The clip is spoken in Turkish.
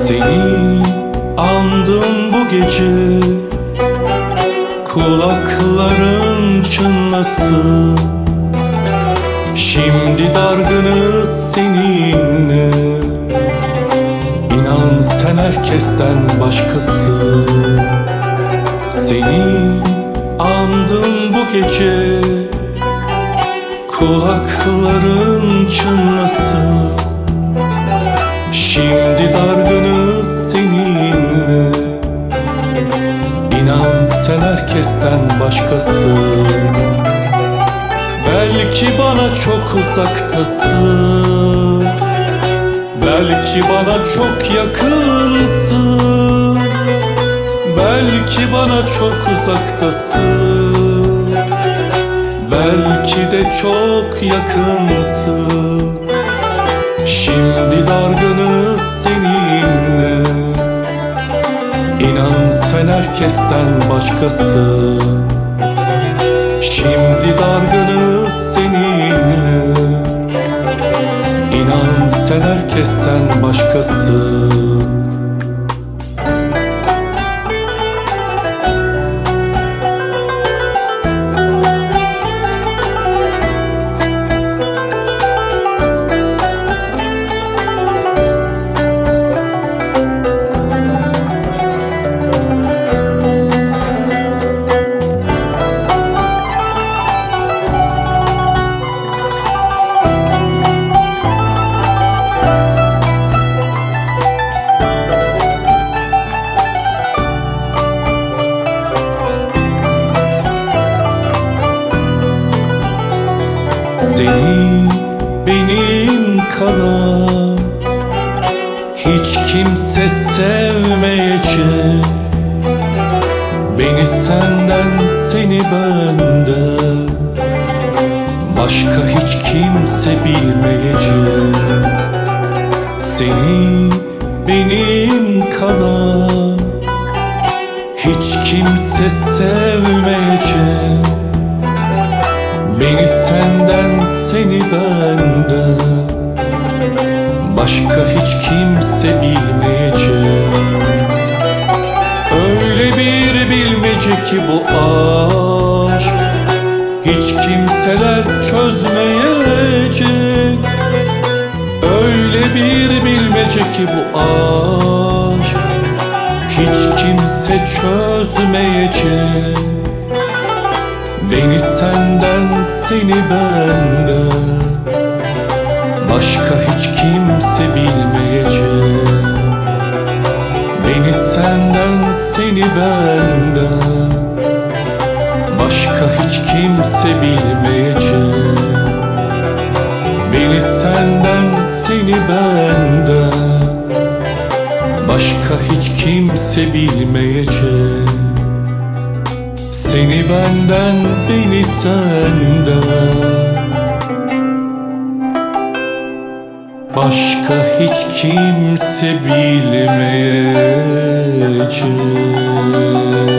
Seni andım bu gece, kulakların çınlasın. Şimdi dargınız seninle, İnan sen herkesten başkasın. Seni andım bu gece, kulakların çınlasın. Şimdi dargınız seninle, İnan sen herkesten başkasın. Belki bana çok uzaktasın, belki bana çok yakınsın. Belki bana çok uzaktasın, belki de çok yakınsın. Şimdi dargınız seninle, İnan sen herkesten başkasın. Şimdi dargınız seninle, İnan sen herkesten başkasın. Seni benim kadar hiç kimse sevmeyecek. Beni senden, seni benden başka hiç kimse bilmeyecek. Seni benim kadar hiç kimse sevmeyecek. Beni senden, seni benden başka hiç kimse bilmeyecek. Öyle bir bilmece ki bu aşk, hiç kimseler çözmeyecek. Öyle bir bilmece ki bu aşk, hiç kimse çözmeyecek. Beni senden, seni benden başka hiç kimse bilmeyecek. Beni senden, seni benden başka hiç kimse bilmeyecek. Beni senden, seni benden başka hiç kimse bilmeyecek. Seni benden, beni senden başka hiç kimse bilmeyecek.